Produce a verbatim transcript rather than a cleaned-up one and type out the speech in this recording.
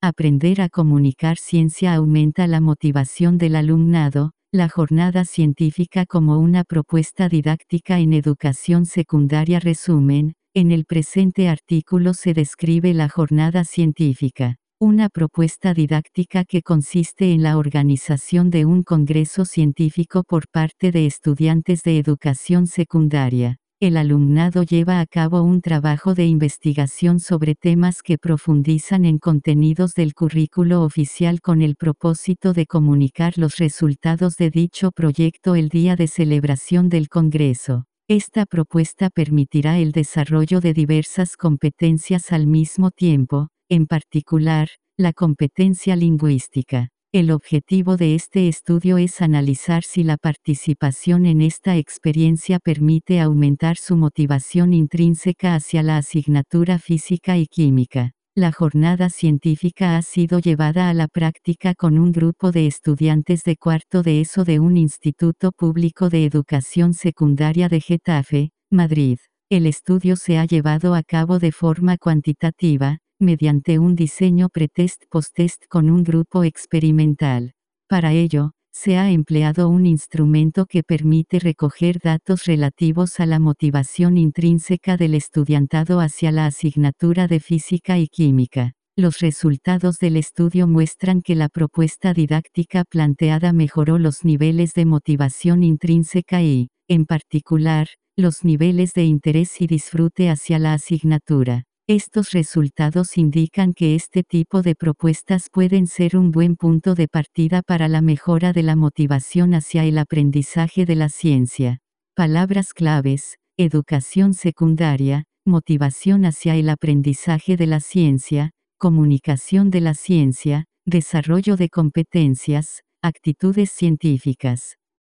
Aprender a comunicar ciencia aumenta la motivación del alumnado. La jornada científica como una propuesta didáctica en educación secundaria. Resumen, en el presente artículo se describe la jornada científica, una propuesta didáctica que consiste en la organización de un congreso científico por parte de estudiantes de educación secundaria. El alumnado lleva a cabo un trabajo de investigación sobre temas que profundizan en contenidos del currículo oficial con el propósito de comunicar los resultados de dicho proyecto el día de celebración del Congreso. Esta propuesta permitirá el desarrollo de diversas competencias al mismo tiempo, en particular, la competencia lingüística. El objetivo de este estudio es analizar si la participación en esta experiencia permite aumentar su motivación intrínseca hacia la asignatura física y química. La jornada científica ha sido llevada a la práctica con un grupo de estudiantes de cuarto de ESO de un instituto público de educación secundaria de Getafe, Madrid. El estudio se ha llevado a cabo de forma cuantitativa, mediante un diseño pretest posttest con un grupo experimental. Para ello, se ha empleado un instrumento que permite recoger datos relativos a la motivación intrínseca del estudiantado hacia la asignatura de física y química. Los resultados del estudio muestran que la propuesta didáctica planteada mejoró los niveles de motivación intrínseca y, en particular, los niveles de interés y disfrute hacia la asignatura. Estos resultados indican que este tipo de propuestas pueden ser un buen punto de partida para la mejora de la motivación hacia el aprendizaje de la ciencia. Palabras claves: educación secundaria, motivación hacia el aprendizaje de la ciencia, comunicación de la ciencia, desarrollo de competencias, actitudes científicas.